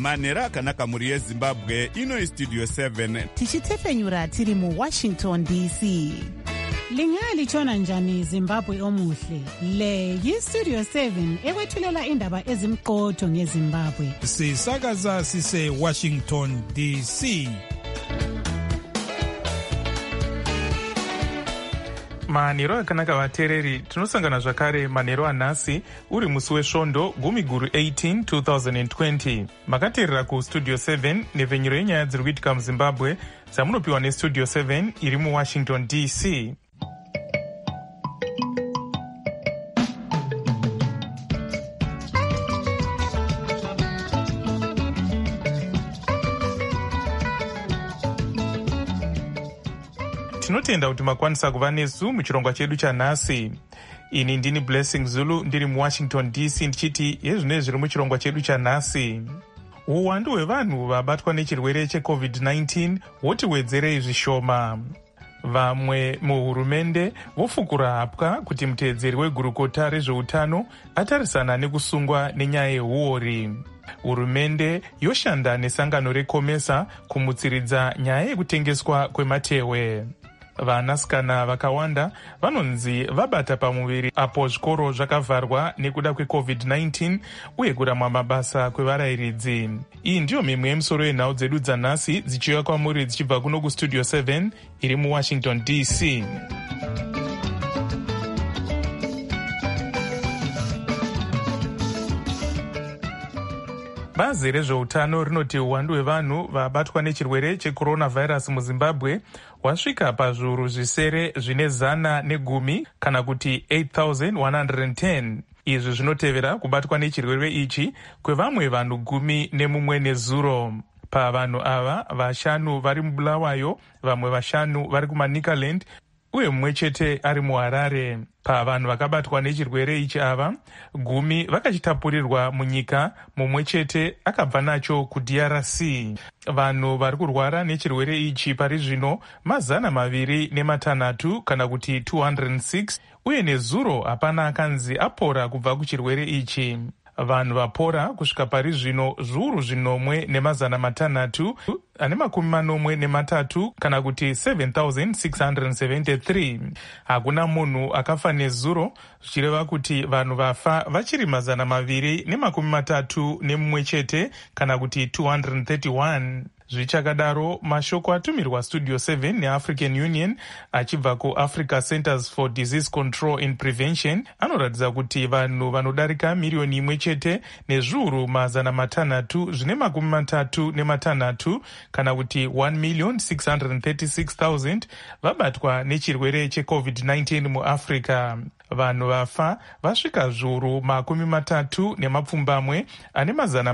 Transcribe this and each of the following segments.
manhero akanaka mhuri yezimbabwe. Ino istudio 7 tichitefenyura tiri muwashington dc. Lingalitshona njani Zimbabwe omuhle? Le yistudio 7 ekwethulela indaba ezimqotho ngeZimbabwe. Sisakaza sise Washington DC. Manhero akanaka vateereri, tinosangana zvakare manhero anhasi uri musi wesvondo 18 2020. Makateerera kustudio 7 nepfenyuro yenyaya dziri kuitika muZimbabwe dzamunopiwa nestudio 7 iri muWashington DC. Tinotenda kuti makwanisa kuva nesu muchirongwa chedu chanhasi. Ini ndini Blessing Zulu ndiri muWashington DC ndichiti yezvinezvi zviri muchirongwa chedu chanhasi. Uwandu hwevanhu vabatwa nechirwere cheCovid-19 hoti wedzerei zvishoma. Vamwe muhurumende vofukura hapwa kuti muteedzeri wegurukota rezveutano atarisana nekusungwa nenyaya yehuori. Hurumende yoshanda nesangano reCOMESA kumutsiridza nyaya yekutengeswa kwematehwe. Vanasikana vakawanda vanonzi vabata pamuviri apo zvikoro zvakavharwa nekuda kweCovid-19 uye kuramwa mabasa kwevarayiridzi. Iyi ndiyo mimwe yemisoro yenhau dzedu dzanhasi dzichiuya kwamuri dzichibva kuno kustudio 7 iri muWashington DC. Bazi rezveutano rinoti uwandu hwevanhu vabatwa nechirwere checoronavirus muZimbabwe wasvika pazviuru zvisere zvine 110 kana kuti 8,110. Izvi zvinotevera kubatwa nechirwere ichi kwevamwe vanhu 11 nezuro. Pavanhu ava 5 vari muBulawayo, vamwe 5 vari kuManicaland uye mumwe chete ari muHarare. Pavanhu vakabatwa nechirwere ichi ava 10 vakachitapurirwa munyika, mumwe chete akabva nacho kuDRC. Vanhu vari kurwara nechirwere ichi pari zvino 206 kana kuti 206 uye nezuro hapana akanzi apora kubva kuchirwere ichi. Vanhu vapora kusvika pari zvino zviuru 1,643 kana kuti 7,673. Hakuna munhu akafa nezuro, zvichireva kuti vanhu vafa vachiri 231 chete kana kuti 231. Zvichakadaro, mashoko atumirwa studio 7 neAfrican Union achibva kuAfrica Centers for Disease Control and Prevention anoratidza kuti vanhu vanodarika miriyoni 1 chete nezviuru 636 kana kuti 1,636,000 vabatwa nechirwere cheCovid-19 muAfrica. Vanhu vafa vasvika zviuru 30 ane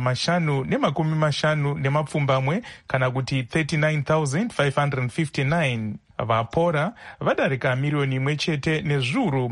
550 kana kuti 39,559. Vapora vadarika miriyoni 1 chete nezviuru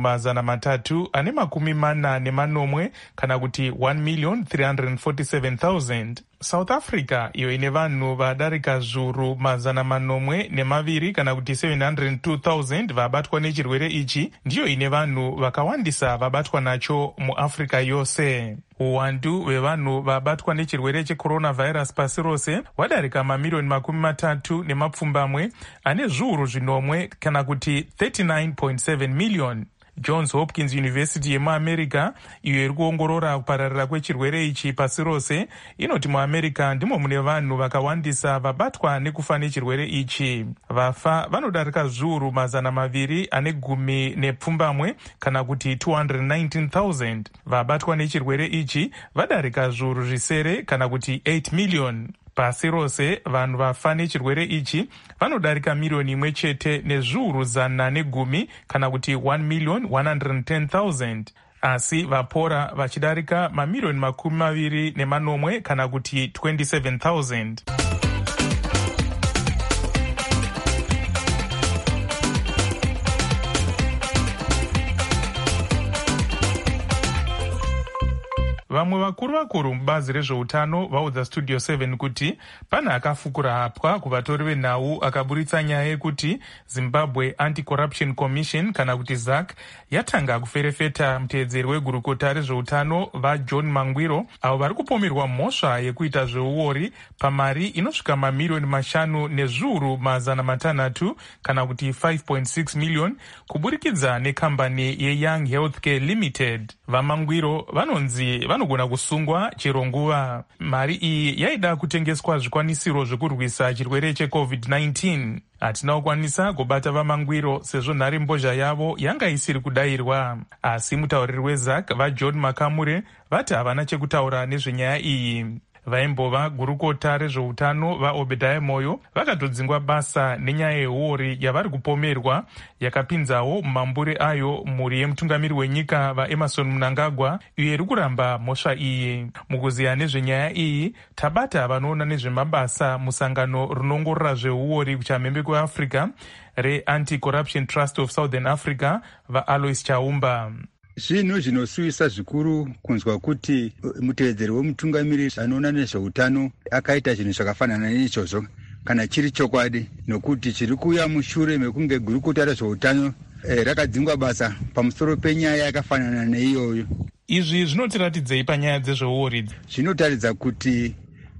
340 kana kuti 1,347,000. South Africa iyo ine vanhu vadarika zviuru 200 kana kuti 702,000 vabatwa nechirwere ichi ndiyo ine vanhu vakawandisa vabatwa nacho muAfrica yose. Uwandu hwevanhu vabatwa nechirwere checoronavirus pasi rose wadarika mamiriyoni 30 ane zviuru 10 kana kuti 39.7 million. Johns Hopkins University yemuAmerica iyo iri kuongorora kupararira kwechirwere ichi pasi rose inoti muAmerica ndimo mune vanhu vakawandisa vabatwa nekufa nechirwere ichi. Vafa vanodarika zviuru 210 kana kuti 219,000. Vabatwa nechirwere ichi vadarika zviuru zvisere kana kuti 8 million. Pasi rose vanhu vafa nechirwere ichi vanodarika miriyoni 1 chete nezviuru 110 kana kuti 1,110,000. Asi vapora vachidarika mamiriyoni 20 kana kuti 27,000. Vamwe vakuru mubazi rezveutano vaudza Studio 7 kuti pana akafukura hapwa kuvatori venhau akaburitsa nyaya yekuti Zimbabwe Anti-Corruption Commission kana kuti ZAC yatanga kuferefeta muteedzeri wegurukota rezveutano vaJohn Mangwiro avo vari kupomerwa mhosva yekuita zveuori pamari inosvika mamiliyoni 5,600,000 kana kuti 5.6 million kuburikidza nekambani yeYoung Healthcare Limited. VaMangwiro vanonzi vanogona kusungwa chero nguva. Mari iyi yaida kutengeswa zvikwanisiro zvekurwisa chirwere cheCovid-19. Hatina kukwanisa kubata vaMangwiro sezvo nhare mbozha yavo yanga isiri kudayirwa. Asi mutauriri weZAC vaJohn Makamure vati havana chekutaura nezvenyaya iyi. Vaimbova gurukota rezveutano vaObedhaya Moyo vakatodzingwa basa nenyaya yeuori yavari kupomerwa yakapinzawo mumambure ayo mhuri yemutungamiri wenyika vaEmerson Mnangagwa iyo iri kuramba mhosva iyi. Mukuziya nezvenyaya iyi tabata vanoona nezvemabasa musangano rinongorora zveuori kuchamhembe kweAfrica reAnti-Corruption Trust of Southern Africa vaAlois Chaumba. Zvinhu zvinosuvisa zvikuru kunzwa kuti muteedzeri wemutungamiri anoona nezveutano akaita zvinhu zvakafanana neizvozvo kana chiri chokwadi, nokuti chiri kuuya mushure mekunge gurukota rezveutano rakadzingwa basa pamusoro penyaya yakafanana neiyoyo. Izvi zvinotiratidzei panyaya dzezveuori? Zvinotaridza kuti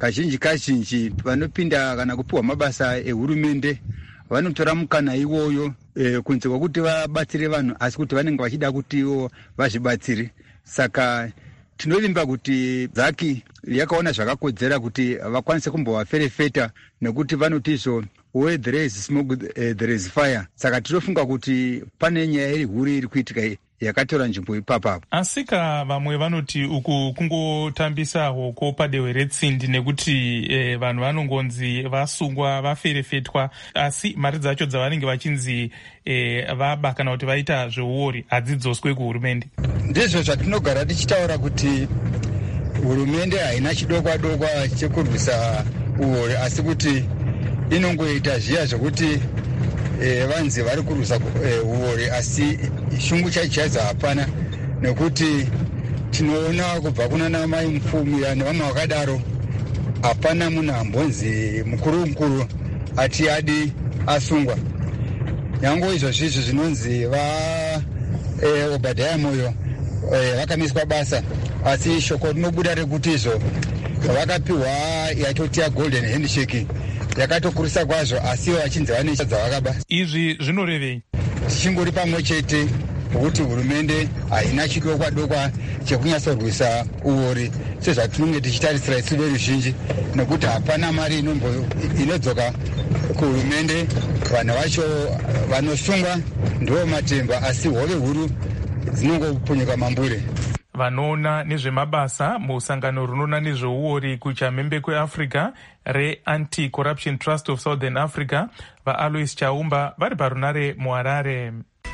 kazhinji vanopinda kana kupiwa mabasa ehurumende vanotora mukana iwoyo kunze kwekuti vabatsire vanhu, asi kuti vanenge vachida kuti ivo vazvibatsire. Saka tinovimba kuti ZAC yakaona zvakakodzera kuti vakwanise kumbovaferefeta, nekuti vanoti izvo where there is smoke there is fire. Saka tinofunga kuti pane nyaya iri huru iri kuitika yakatora nzvimbo ipapapo. Asika vamwe vanoti uku kungotambisa hoko padehwe retsindi, nekuti vanhu vanongonzi vasungwa vaferefetwa, asi mari dzacho dzavanenge vachinzi vaba kana kuti vaita zveuori hadzidzoswe kuhurumende. Ndizvo zvatinogara tichitaura kuti hurumende haina chidokwa chekurwisa uori, asi kuti inongoita zviya zvokuti vanzi vari kurwisa uori, asi shungu chaichaidza hapana, nekuti tinoona kubva kuna mai mupfumi nevamwe vakadaro hapana munhu ambonzi mukuru ati adi asungwa. Nyango izvozvo zvinonzi vaObedhaya Moyo vakamiswa basa, asi shoko rinobuda rekuti izvo vakapiwa yatoti golden handshake yakatokurisa kwazvo, asi vachinzi vane dzavakaba. Izvi zvinorevei? Tichingori pamwe chete kuti hurumende haina chidokwa chekunyatsorwisa uori sezvatinenge tichitarisira isu veruzhinji, nekuti hapana mari inodzoka kuhurumende. Vanhu vacho vanosungwa ndivo matemba, asi hove huru dzinongopunyuka mambure. Vanoona nezvemabasa musangano runoona nezveuori kuchamhembe kweAfrica reAnti-Corruption Trust of Southern Africa vaAlois Chaumba vari parunare muHarare.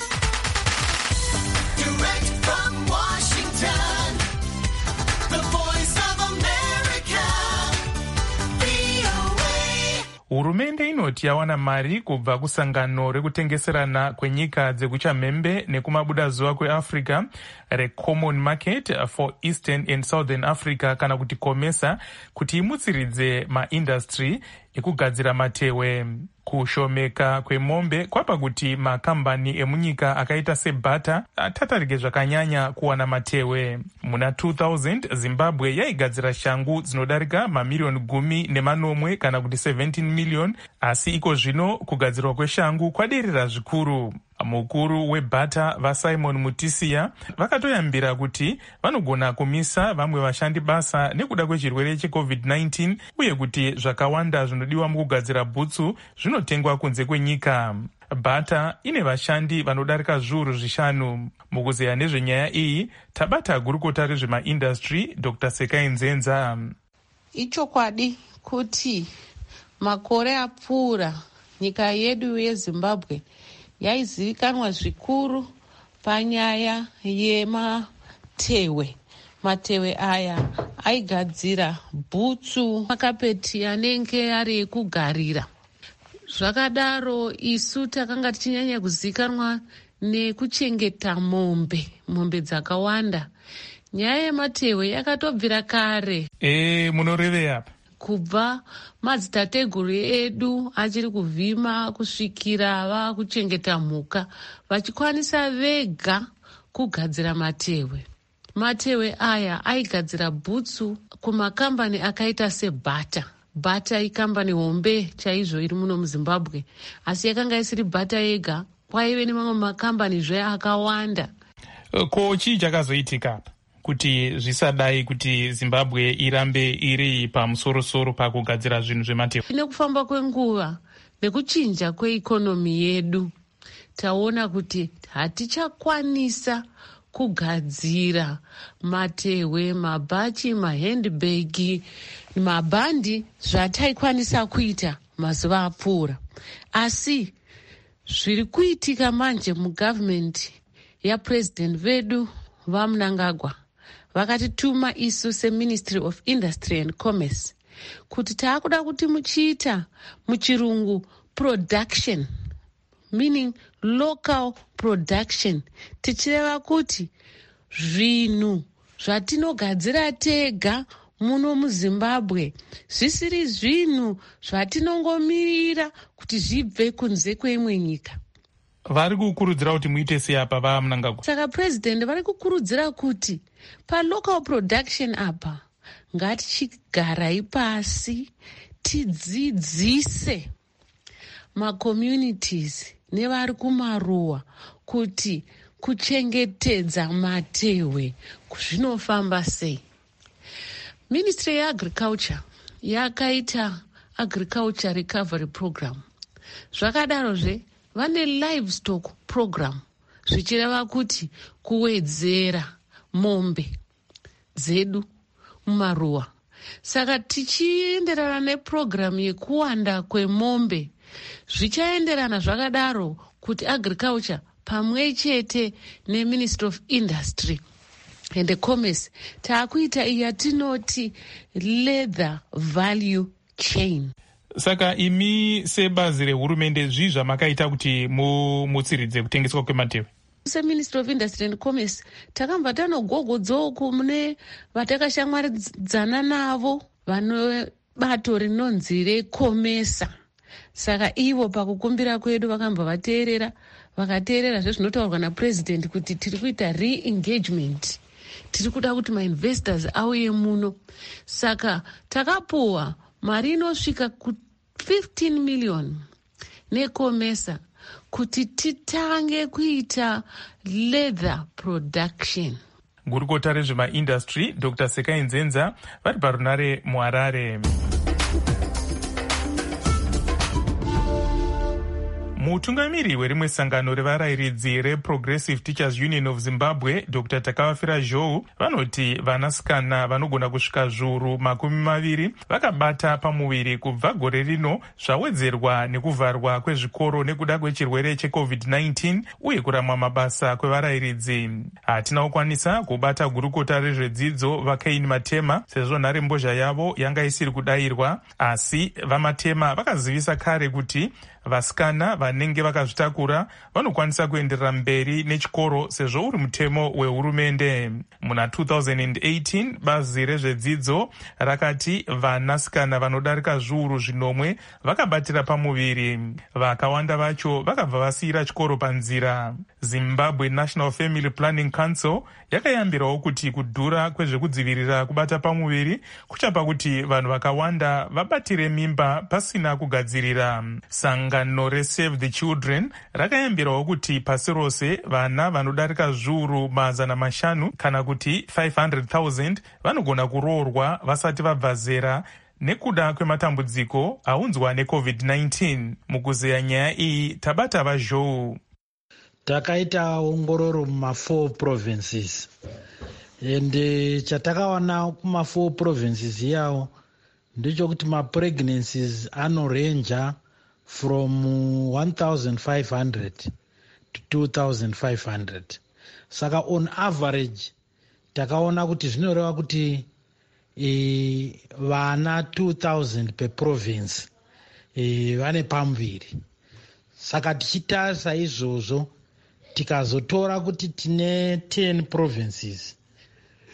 Hurumende inoti yawana mari kubva kusangano rekutengeserana kwenyika dzekuchamhembe nekumabudazuva kweAfrica reCommon Market for Eastern and Southern Africa kana kuti COMESA kuti imutsiridze maindastry ekugadzira matewe. Kushomeka kwemombe kwapa kuti makambani emunyika akaita seBata atatarike zvakanyanya kuwana matewe. Muna 2000 Zimbabwe yaigadzira shangu dzinodarika mamiliyoni 10 kana kuti 17 million, asi iko zvino kugadzirwa kweshangu kwaderera zvikuru. Mukuru weBata vaSimon Mutisia vakatoyambira kuti vanogona kumisa vamwe vashandi basa nekuda kwechirwere cheCovid-19 uye kuti zvakawanda zvinodiwa mukugadzira bhutsu zvinotengwa kunze kwenyika. Bata ine vashandi vanodarika zviuru 5. Mukuzeya nezvenyaya iyi tabata gurukota rezvemaindastry Dr. Sekai Nzenza. Ichokwadi kuti makore apfuura nyika yedu yeZimbabwe yaizivikanwa zvikuru panyaya yematewe. Matewe aya aigadzira bhutsu, makapeti anenge ari ekugarira. Zvakadaro isu takanga tichinyanya kuzivikanwa nekuchengeta mombe dzakawanda. nyaya yematehwe yakatobvira kare. Munoreve apa? Kubva madzitateguru edu achiri kuvhima kusvikira vakuchengeta mhuka vachikwanisa vega kugadzira matehwe. Matehwe aya aigadzira bhutsu kumakambani akaita sebhata. Bhata ikambani hombe chaizvo iri muno muZimbabwe, asi yakanga isiri bhata yega, kwaive nemamwe makambani zve akawanda. Ko chii chakazoitika apa kuti zvisadai kuti Zimbabwe irambe iri pamusorosoro pakugadzira zvinhu zvematehwe? Nekufamba kwenguva nekuchinja kweikonomi yedu, taona kuti hatichakwanisa kugadzira matehwe, mabhachi, mahendibhegi, mabhandi zvataikwanisa kuita mazuva apfuura. Asi zviri kuitika manje mugavhimenti yapurezidendi vedu vaMnangagwa vakatituma isu seMinistry of Industry and Commerce kuti taakuda kuti muchiita muchirungu production, meaning local production, tichireva kuti zvinhu zvatinogadzira tega muno muZimbabwe zvisiri zvinhu zvatinongomirira kuti zvibve kunze kweimwe nyika. Vari kukurudzira kuti muite sei apa vaMnangagwa? Saka president vari kukurudzira kuti palocal production apa ngatichigarai pasi tidzidzise macommunities nevari kumaruwa kuti kuchengetedza matehwe zvinofamba sei. Ministry yeAgriculture yakaita Agriculture Recovery Program. Zvakadarozve vane livestock program, zvichireva kuti kuwedzera mombe dzedu mumaruwa. Saka tichienderana neprogramu yekuwanda kwemombe, zvichaenderana zvakadaro kuti agriculture pamwe chete neMinistry of Industry and Commerce taakuita yatinoti leather value chain. Saka imi sebazi rehurumende zvii zvamakaita kuti mutsiridze kutengeswa kwematehwe? SeMinistry of Industry and Commerce takambva tanogogodzoku mune vatakashamwaridzana navo vano bato rinonzi reCOMESA. Saka ivo pakukumbira kwedu vakambva vateerera, vakateerera zvezvinotaurwa naPresident kuti tiri kuita re-engagement, tiri kuda kuti mainvestors auye muno. Saka takapuwa mari inosvika ku15 million neCOMESA kuti titange kuita leather production. Gurukota rezvemaindustry Dr. Sekai Nzenza vari parunare muHarare. Mutungamiri werimwe sangano revarayiridzi reProgressive Teachers Union of Zimbabwe, Dr. Takavafira Zhou, vanoti vanasikana vanogona kusvika zviuru 20 vakabata pamuviri kubva gore rino zvawedzerwa nekuvharwa kwezvikoro nekuda kwechirwere cheCovid-19 uye kuramwa mabasa kwevarayiridzi. Hatina kukwanisa kubata gurukota rezvedzidzo vaKaini Matema sezvo nharembozha yavo yanga isiri kudayirwa, asi vaMatema vakazivisa kare kuti vasikana vanenge vakazvitakura vanokwanisa kuenderera mberi nechikoro sezvo uri mutemo wehurumende. Muna 2018 bazi rezvedzidzo rakati vanasikana vanodarika zviuru 5 vakabatira pamuviri. Vakawanda vacho vakabva vasiyira chikoro panzira. Zimbabwe National Family Planning Council yakayambirawo kuti kudhura kwezvekudzivirira kubata pamuviri kuchapa kuti vanhu vakawanda vabatire mimba pasina kugadzirira. Sangano reSave the Children rakayambirawo kuti pasi rose vana vanodarika zviuru 500 kana kuti 500,000 vanogona kuroorwa vasati vabva zera nekuda kwematambudziko aunzwa neCovid-19. Mukuzeya nyaya iyi tabata vaZhou. Takaita ongororo muma4 provinces ende chatakawana kuma4 provinces yawo ndechokuti mapregnancies anorenja from 1,500 to 2,500. Saka on average takaona kuti zvinoreva kuti vana 2,000 per province vane pamuviri. Saka tichitarisa izvozvo tikazotora kuti tine 10 provinces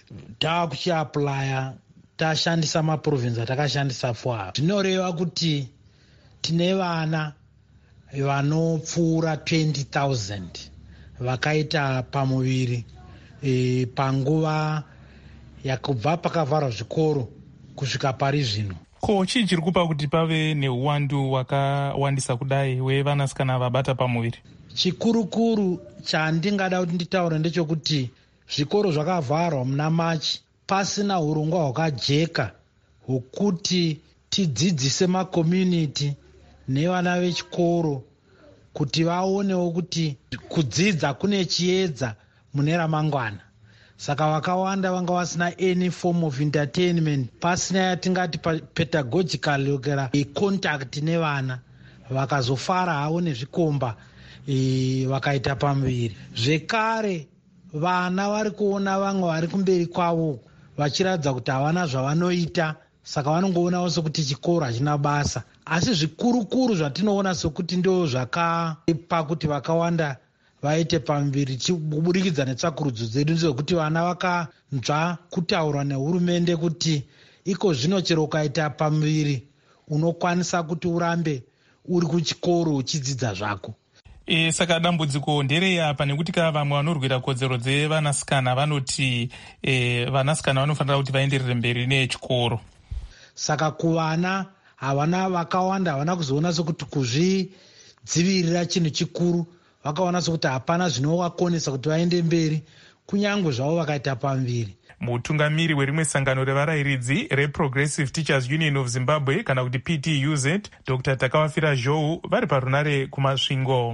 taakuchiaplya tashandisa maprovinsi atakashandisa for zvinoreva kuti tine vana vanopfuura 20,000 vakaita pamuviri panguva yakubva pakavharwa zvikoro kusvika pari zvino. Ko chii chiri kupa kuti pave neuwandu wakawandisa kudai wevanasikana vabata pamuviri? Chikurukuru chandingada kuti nditaure ndechekuti zvikoro zvakavharwa muna Machi pasina urongwa hwakajeka hwokuti tidzidzise makomuniti nevana vechikoro kuti vaonewo kuti kudzidza kune chiedza mune ramangwana. Saka vakawanda vanga vasina any form of entertainment, pasina yatingati pedagogical yogera contact nevana, vakazofara havo nezvikomba vakaita pamuviri. Zvekare vana vari kuona vamwe vari kumberi kwavo vachiratidza kuti havana zvavanoita, saka vanongoona sekuti chikoro hachina basa. Asi zvikurukuru zvatinoona sekuti ndio zvakapa kuti vakawanda vaite pamuviri kubudikidza netsvakurudzo dzedu ndezvekuti vana vakanzwa kutaurwa nehurumende kuti iko zvino chero ukaita pamuviri unokwanisa kuti urambe uri kuchikoro uchidzidza zvako. Saka dambudziko ndereapa nekuti vamwe vanorwira kodzero dzevanasikana vanoti vanasikana vanofanira kuti vaenderere mberi nechikoro. Saka kuvana havana vakawanda havana kuzoona sekuti kuzvidzivirira chinhu chikuru, vakaona sekuti hapana zvinovakonesa kuti vaende mberi kunyange zvavo vakaita pamuviri. Mutungamiri werimwe sangano revarayiridzi reProgressive Teachers Union of Zimbabwe kana kuti PTUZ, Dr. Takawafira Zhou vari parunare kumasvingo.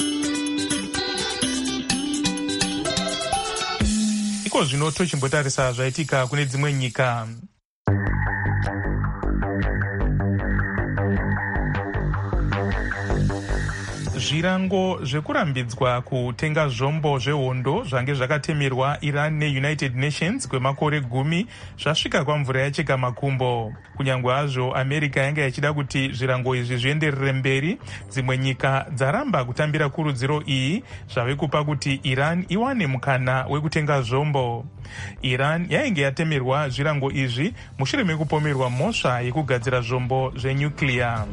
Iko zvino tochimbotarisa zvaitika kune dzimwe nyika. Zvirango zvekurambidzwa kutenga zvombo zvehondo zvange zvakatemerwa Iran neUnited Nations kwemakore 10 zvasvika kwamvura yacheka makumbo. Kunyange hazvo America yanga yachida kuti zvirango izvi zvienderere mberi, dzimwe nyika dzaramba kutambira kurudziro iyi zvave kupa kuti Iran iwane mukana wekutenga zvombo. Iran yainge yatemerwa zvirango izvi mushure mekupomerwa mhosva yekugadzira zvombo zvenyuclear.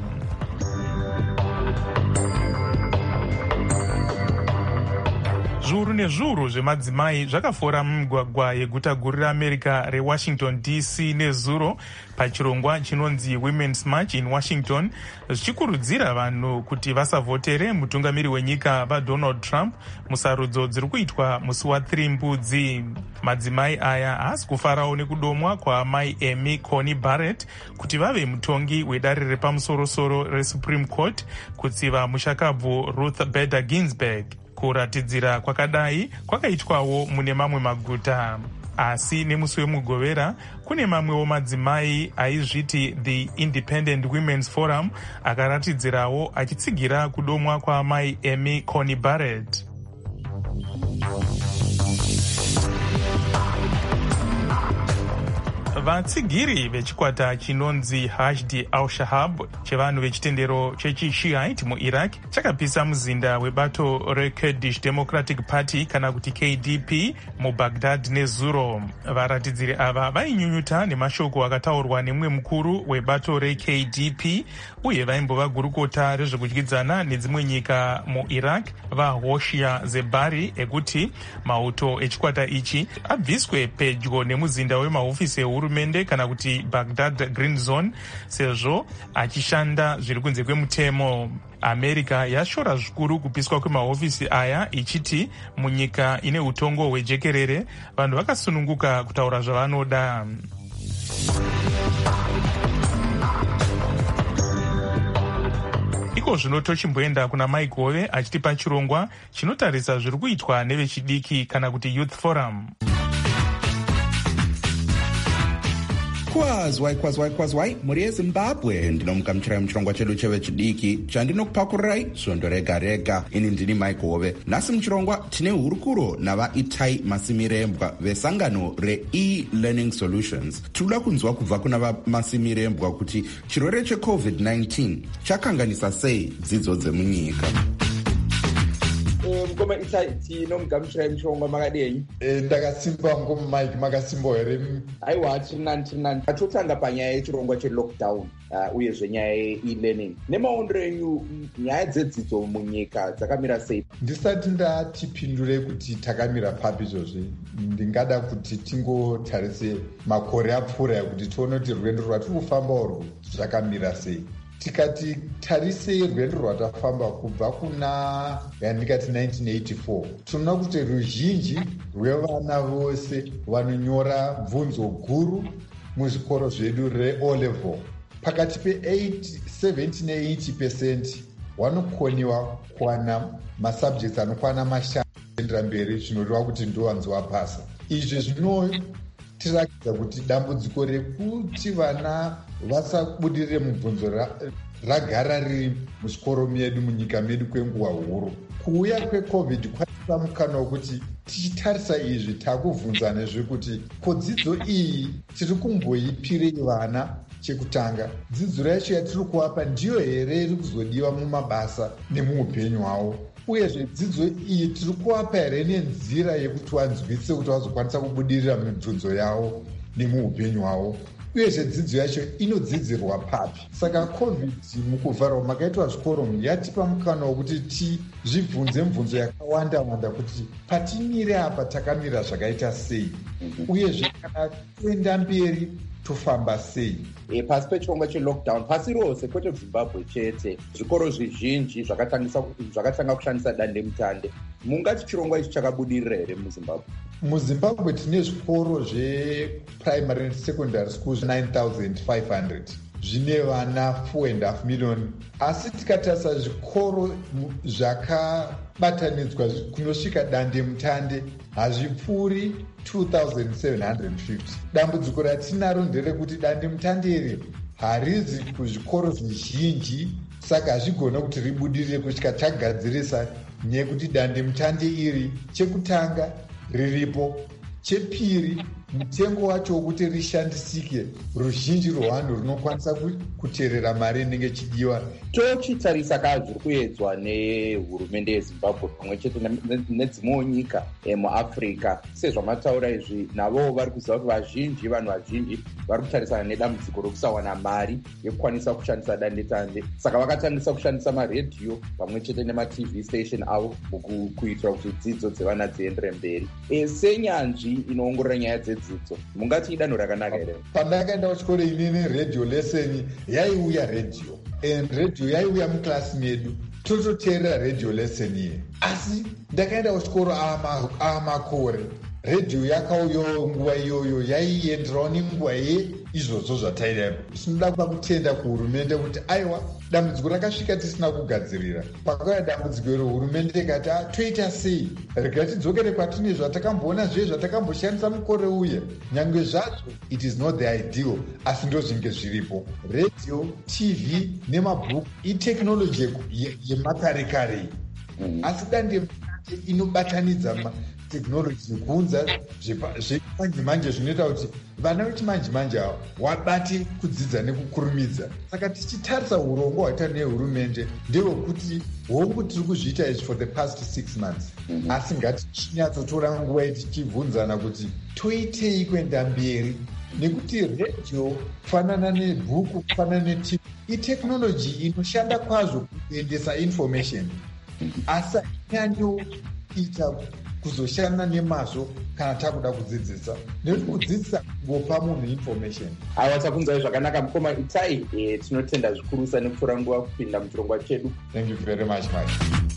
Zviuru nezviuru zvemadzimai zvakafora mumigwagwa yeguta guru reAmerica reWashington DC nezuro pachirongwa chinonzi Women's March in Washington, zvichikurudzira vanhu kuti vasavhotere mutungamiri wenyika vaDonald Trump musarudzo dziri kuitwa musi wa3 Mbudzi. Madzimai aya haasi kufarawo nekudomwa kwaamai Amy Coney Barrett kuti vave mutongi wedare repamusoro-soro reSupreme Court kutsiva mushakabvu Ruth Bader Ginsburg. Kuratidzira kwakadai kwakaitwawo mune mamwe maguta, asi nemusi wemugovera kune mamwewo madzimai aizviti The Independent Women's Forum akaratidzirawo achitsigira kudomwa kwaamai Amy Coney Barrett. Vatsigiri vechikwata chinonzi Hashd al-Shahab chevanhu vechitendero chechi-Shiite muIraq chakapisa muzinda webato reKurdish Democratic Party kana kuti KDP muBaghdad nezuro. Varatidziri ava vainyunyuta nemashoko akataurwa nemumwe mukuru webato reKDP uye vaimbova gurukota rezvekudyidzana nedzimwe nyika muIraq vaHoshia Zebari ekuti mauto echikwata ichi abviswe pedyo nemuzinda wemahofisi ehurumende kana kuti Baghdad Green Zone sezvo achishanda zviri kunze kwemutemo. America yashora zvikuru kupiswa kwemahofisi aya ichiti munyika ine utongo hwejekerere vanhu vakasununguka kutaura zvavanoda. Iko zvino tochimboenda kuna Mike Hove achitipa chirongwa chinotarisa zviri kuitwa nevechidiki kana kuti Youth Forum. Kwazwai muri yeZimbabwe ndinomukamuchirai muchirongwa chedu chevechidiki chandinokupakurai svondo rega rega. Ini ndini Mike Hove. Nhasi muchirongwa tine hurukuro navaItai Masimirembwa vesangano reE-Learning Solutions. Tinoda kunzwa kubva kuna vaMasimirembwa kuti chirwere cheCovid-19 chakanganisa sei dzidzo dzemunyika. mukoma tino mugamuchirai muchirongwa makadenyi. Ndakasimba ngomumike makasimba here. Aiwa tiri nani. Atotanga panyaya yechirongwa chelockdown uyezve nyaya ye-e-learning. Nemaondero enyu nyaya dzedzidzo munyika dzakamira sei? Ndisati ndatipindure kuti takamira papi izvozvi, ndingada kuti tingotarise makore apfuura kuti tione kuti rwendo rwatiri kufamba urwu zvakamira sei. Tikati tarise rwendo rwatafamba kubva kuna yandikati 1984, tinoona kuti ruzhinji rwevana vose vanonyora bvunzo guru muzvikoro zvedu re-O level, pakati pe-70 ne-80% vanokoniwa kuwana masubjects anokwana mashanu kuendera mberi, zvinodiwa kuti ndovanzi wapasa. Izvi zvinotirakidza kuti dambudziko rekuti vana vasabudirire mubvunzo ragara riri muzvikoro medu munyika medu kwenguva huru. Kuuya kweCovid kwatipa mukana wekuti tichitarisa izvi takubvunzana zvekuti kodzidzo iyi tiri kumboipirei vana chekutanga. Dzidzo yacho yatiri kuvapa ndiyo here iri kuzodiwa mumabasa nemuupenyu hwavo, uyezve dzidzo iyi tiri kuvapa here nenzira yekuti vanzwise kuti vazokwanisa kubudirira mibvunzo yavo nemuupenyu hwavo, uyezve dzidzo yacho inodzidzirwa papi. Saka COVID mukuvharwa makaitwa zvikoro yatipa mukana wekuti tizvibvunze mibvunzo yakawanda kuti patimire apa takamira zvakaita sei, uyezve kana toenda mberi tofamba sei. Pasi pechirongwa chelockdown pasi rose, kwete Zimbabwe chete, zvikoro zvizhinji zvakatanga kushandisa dandemutande. Mungati chirongwa ichi chakabudirira here muZimbabwe? MuZimbabwe tine zvikoro zveprimary and secondary schools 9,500 zvine vana 4.5 million, asi tikatarisa zvikoro zvakabatanidzwa kunosvika dandemutande hazvipfuuri 2,750. Dambudziko ratinaro nderekuti dandemutande iri harizi kuzvikoro zvizhinji, saka hazvigona kuti ribudirire kusvika tagadzirisa nekuti dandemutande iri chekutanga riripo, chepiri mutengo wacho wekuti rishandisike ruzhinji rwevanhu runokwanisa kuteerera mari inenge chidiwa. Tochitarisa zviri kuedzwa nehurumende yeZimbabwe pamwe chete nedzimwewo nyika muAfrica, sezvamataura izvi navo vari kuziva kuti vanhu vazhinji vari kutarisana nedambudziko rokusawana mari yekukwanisa kushandisa dandemutande, saka vakatangisa kushandisa maredhiyo pamwe chete nemaTV station avo kuitira kuti dzidzo dzevana dziendere mberi. Senyanzvi inoongorora nyaya dzedzidzo, mungati idanho rakanaka here? Pandakaenda kuchikoro inini radio lesson yaiuya radio, and radio yaiuya muklasi medu tototeerera radio lesson iyi, asi ndakaenda kuchikoro amakore redhiyo yakauyawo nguva iyoyo yaienderawo nenguva yeizvozvo zvataida. Tinoda kuda kutenda kuhurumende kuti aiwa dambudziko rakasvika tisina kugadzirira. Pakauya dambudziko iro hurumende ikati toita sei, rega tidzokere kwatine zvatakamboona zvatakamboshandisa mukore uye. Nyange zvazvo it is not the ideal, asi ndo zvinge zviripo. Radio, TV nemabhuku iteknoloji yemakare-kare, asi dandemutande inobatanidza technology kuunza zvemanje-manje zvinoita kuti vana vechimanje-manje avo wabate kudzidza nekukurumidza. Saka tichitarisa urongwa hwaita nehurumende ndewekuti hongu tiri kuzviita izvi for the past 6 months, asi ngatichinatsotora nguva tichibvunzana kuti toitei kuenda mberi, nekuti radio kufanana nebhuku kufanana netv itechnology inoshanda kwazvo kuendesa information, asi inyanyoita kuzoshanda nemazvo kana takuda kudzidzisa, nekuti kudzidzisa ngopa munhu information. Aiwa, takunzwai zvakanaka mukoma Itai. Tinotenda zvikurusa nekutora nguva kupinda muchirongwa chedu. Thank you very much, Mike.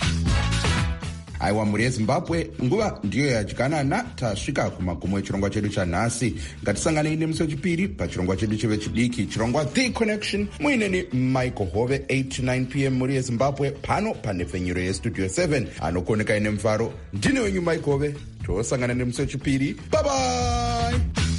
Aiwa, mhuri yeZimbabwe, nguva ndiyo yadyanana. Tasvika kumagumo echirongwa chedu chanhasi. Ngatisanganei nemusi wechipiri pachirongwa chedu chevechidiki, chirongwa The Connection, muineni Michael Hove, 8 to 9 p.m. mhuri yeZimbabwe, pano panepfenyuro yestudio 7 anokuonekai nemufaro. Ndine wenyu Michael Hove. Tosangana nemusi wechipiri. Bye bye.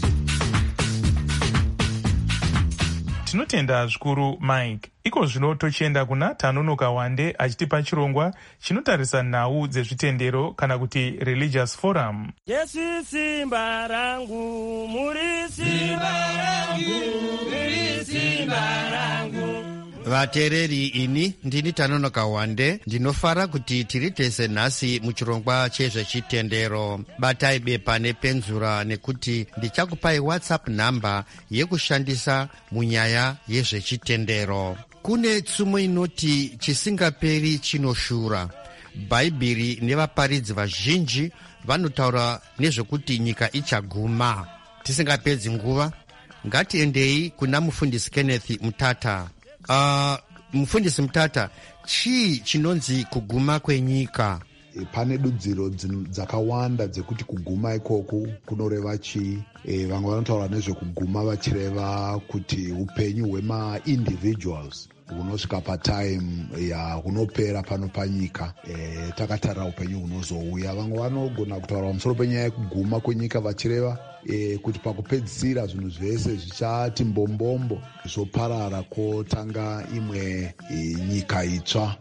Tinotenda zvikuru Mike. Iko zvino tochienda kuna Tanonoka Wande achitipa chirongwa chinotarisa nhau dzezvitendero kana kuti religious forum. Yesu simba rangu, muri simba rangu, muri simba rangu. vateereri, ini ndini Tanonoka Wande, ndinofara kuti tiri tese nhasi muchirongwa chezvechitendero. Batai bepa nepenzura nekuti ndichakupai WhatsApp nhamba yekushandisa munyaya yezvechitendero. Kune tsumo inoti chisingaperi chinoshura. Bhaibheri nevaparidzi vazhinji vanotaura nezvekuti nyika ichaguma. Tisingapedzi nguva, ngatiendei kuna mufundisi Kenneth Mutata. Mufundisi Mutata, chii chinonzi kuguma kwenyika? Pane dudziro dzakawanda dzekuti kuguma ikoko kunoreva chii. Vamwe vanotaura nezvekuguma vachireva kuti upenyu hwema-individuals hunosvika patime hunopera pano panyika, takatarira upenyu hunozouya. Vamwe vanogona kutaura pamusoro penyaya yekuguma kwenyika vachireva kuti pakupedzisira zvinhu zvese zvichati mbombombo, zvoparara kotanga imwe nyika itsva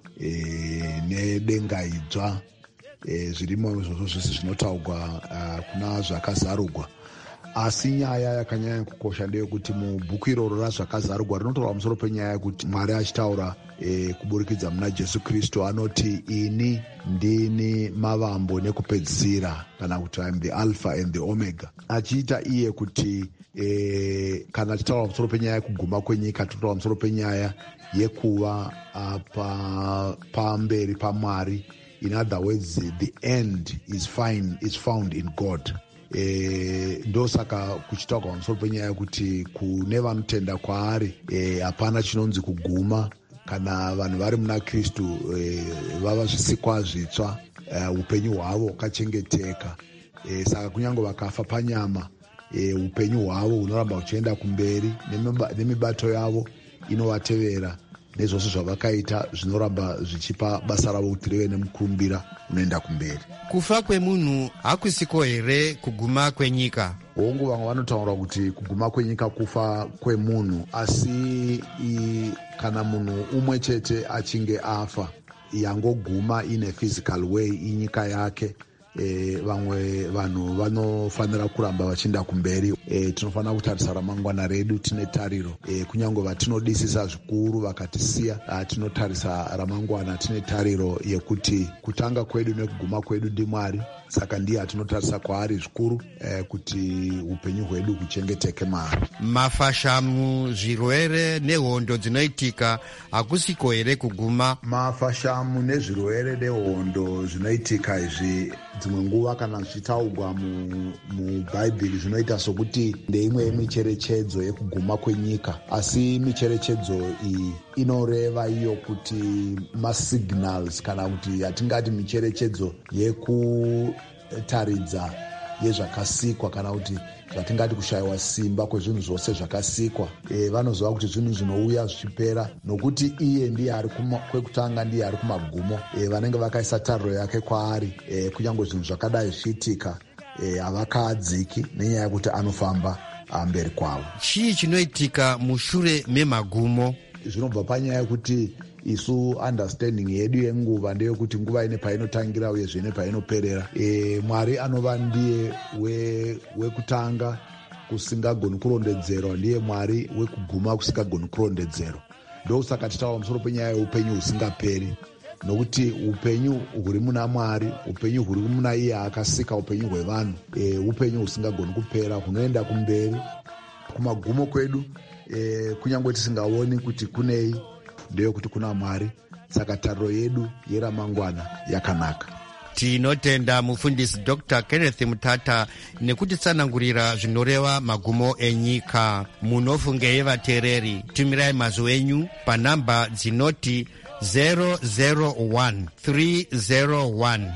nedenga idzva. Zvirimo izvozvo zvese zvinotaurwa kuna zvakazarugwa. Asi nyaya yakanyanya kukosha ndeyekuti mubhuku iroro razvakazarugwa rinotaura pamusoro penyaya yekuti Mwari achitaura kuburikidza muna Jesu Kristu anoti, ini ndini mavambo nekupedzisira, kana kuti I am the Alpha and the Omega. Achiita iye kuti kana achitaura pamusoro penyaya yekuguma kwenyika, totaura pamusoro penyaya yekuva pamberi paMwari. In other words, the end is found in God. Ndosaka kuchitaurwa pamusoro penyaya yekuti kune vanotenda kwaari hapana chinonzi kuguma. Kana vanhu vari muna Kristu vava zvisikwa zvitsva, upenyu hwavo hwakachengeteka. Saka kunyange vakafa panyama, upenyu hwavo hunoramba huchienda kumberi, nemibato yavo inovatevera, nezvose zvavakaita zvinoramba zvichipa basa ravo kuti rive nemukurumbira unoenda kumberi. Kufa kwemunhu hakusiko here kuguma kwenyika? Hongu, vamwe vanotaura kuti kuguma kwenyika kufa kwemunhu, asi kana munhu umwe chete achinge afa, yangoguma in a physical way inyika yake, vamwe vanhu vanofanira kuramba vachienda kumberi. Tinofanira kutarisa ramangwana redu tine tariro, kunyange vatinodisisa zvikuru vakatisiya, tinotarisa ramangwana tine tariro yekuti kutanga kwedu nekuguma kwedu ndiMwari. Saka ndiye atinotarisa kwaari zvikuru, kuti upenyu hwedu huchengeteke maari. Mafashamu, zvirwere nehondo dzinoitika hakusiko here kuguma? Mafashamu nezvirwere nehondo zvinoitika izvi dzimwe nguva kana zvichitaurwa mubhaibheri zvinoita sokuti ndeimwe yemicherechedzo yekuguma kwenyika, asi micherechedzo iyi inoreva iyo kuti masignals, kana kuti hatingati micherechedzo yekutaridza yezvakasikwa, kana kuti zvatingati kushayiwa simba kwezvinhu zvose zvakasikwa. Vanoziva kuti zvinhu zvinouya zvichipera, nokuti iye ndiye ari kwekutanga, ndiye ari kumagumo. Vanenge vakaisa tariro yake kwaari, kunyange zvinhu zvakadai zvichiitika, havakadziki nenyaya yekuti anofamba mberi kwavo. Chii chinoitika mushure memagumo? Zvinobva panyaya yekuti isu understanding yedu yenguva ndeyekuti nguva ine painotangira uyezve nepainoperera. Mwari anova ndiye wekutanga kusingagoni kurondedzerwa, ndiye Mwari wekuguma kusingagoni kurondedzerwa. Ndosaka titaura pamusoro penyaya yeupenyu husingaperi, nokuti upenyu huri muna Mwari, upenyu huri muna iye akasika upenyu hwevanhu, upenyu husingagoni kupera, hunoenda kumberi. Kumagumo kwedu, kunyange tisingaoni kuti kunei, ndeyekuti kuna Mwari. Saka tariro yedu yeramangwana yakanaka. Tinotenda mufundisi Dr. Kenneth Mutata nekutitsanangurira zvinoreva magumo enyika. Munofungei vateereri? Tumirai mazwi enyu panhamba dzinoti 001 301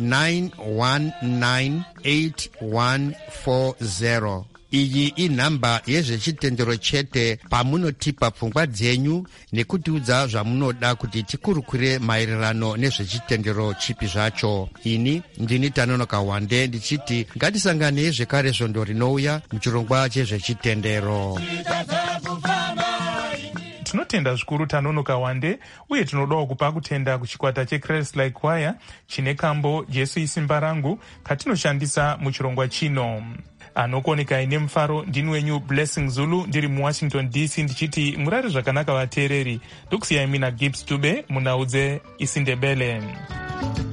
9198140. Iyi inhamba yezvechitendero chete. Pamunotipa pfungwa dzenyu nekutiudza zvamunoda kuti tikurukure maererano nezvechitendero chipi zvacho. Ini ndini Tanonoka Wande ndichiti ngatisanganei zvekare svondo rinouya muchirongwa chezvechitendero. tinotenda zvikuru Tanonoka Wande uye tinodawo kupa kutenda kuchikwata cheChrist-like Choir chine kambo Jesu isimba rangu katinoshandisa muchirongwa chino. Anokuonekai nemufaro ndini wenyu Blessing Zulu ndiri muWashington DC ndichiti murare zvakanaka vateereri. Ndokusiyai mina Gibbs Dube munaudze isiNdebele.